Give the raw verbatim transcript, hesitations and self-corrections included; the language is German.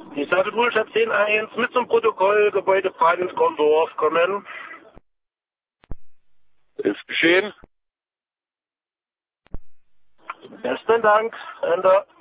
Die Sattelschutz zehn eins mit zum Protokoll, Gebäude Brand, Korndorf kommen. Ist geschehen. Besten Dank, Ende.